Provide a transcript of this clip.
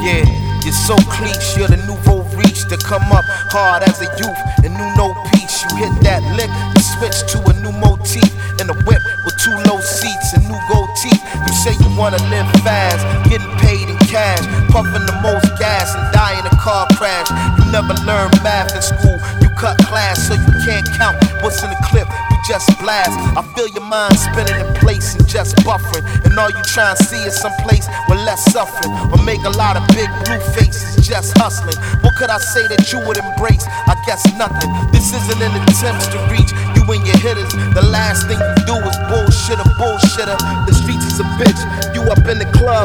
Yeah, you're so cliche, you're the nouveau reach to come up hard as a youth and knew no peace. You hit that lick, you switch to a new motif in a whip with 2 low seats and new gold teeth. You say you wanna live fast, getting paid in cash, puffing the most gas and die in a car crash. You never learned math in school, you cut class so you can't count what's in the clip. You just blast. I feel your mind spinning in place and just buffering, and all you try and see is some place with less suffering, or make a lot of big blue faces just hustling. What could I say that you would embrace? I guess nothing. This isn't an attempt to reach you and your hitters. The last thing you do is bullshitter. The streets is a bitch. You up in the club